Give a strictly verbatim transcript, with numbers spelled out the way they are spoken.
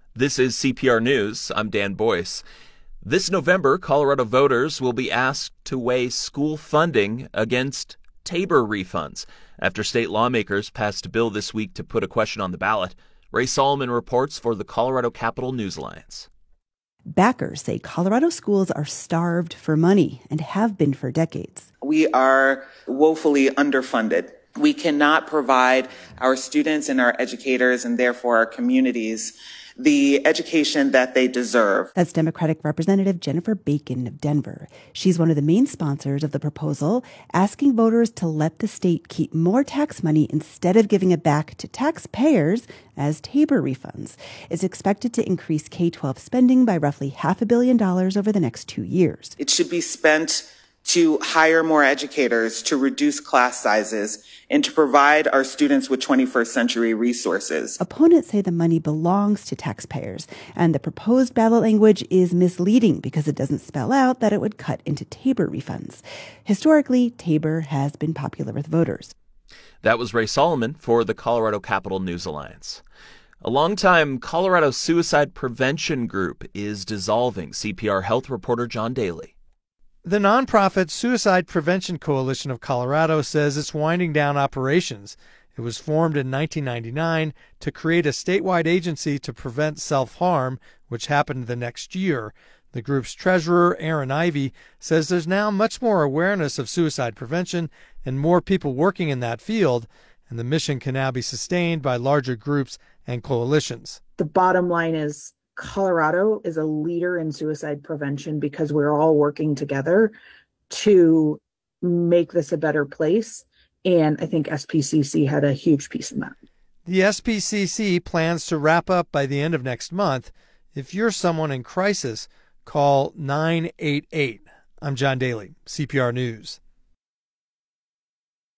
This is C P R News. I'm Dan Boyce. This November, Colorado voters will be asked to weigh school funding against Tabor refunds after state lawmakers passed a bill this week to put a question on the ballot. Ray Solomon reports for the Colorado Capital News Alliance. Backers say Colorado schools are starved for money and have been for decades. We are woefully underfunded. We cannot provide our students and our educators and therefore our communities the education that they deserve. That's Democratic Representative Jennifer Bacon of Denver. She's one of the main sponsors of the proposal, asking voters to let the state keep more tax money instead of giving it back to taxpayers as Tabor refunds. It's expected to increase K twelve spending by roughly half a billion dollars over the next two years. It should be spent to hire more educators, to reduce class sizes, and to provide our students with twenty-first century resources. Opponents say the money belongs to taxpayers, and the proposed ballot language is misleading because it doesn't spell out that it would cut into Tabor refunds. Historically, Tabor has been popular with voters. That was Ray Solomon for the Colorado Capital News Alliance. A longtime Colorado suicide prevention group is dissolving. C P R health reporter John Daly. The nonprofit Suicide Prevention Coalition of Colorado says it's winding down operations. It was formed in nineteen ninety-nine to create a statewide agency to prevent self-harm, which happened the next year. The group's treasurer, Aaron Ivey, says there's now much more awareness of suicide prevention and more people working in that field, and the mission can now be sustained by larger groups and coalitions. The bottom line is Colorado is a leader in suicide prevention because we're all working together to make this a better place. And I think S P C C had a huge piece in that. The S P C C plans to wrap up by the end of next month. If you're someone in crisis, call nine eight eight. I'm John Daly, C P R News.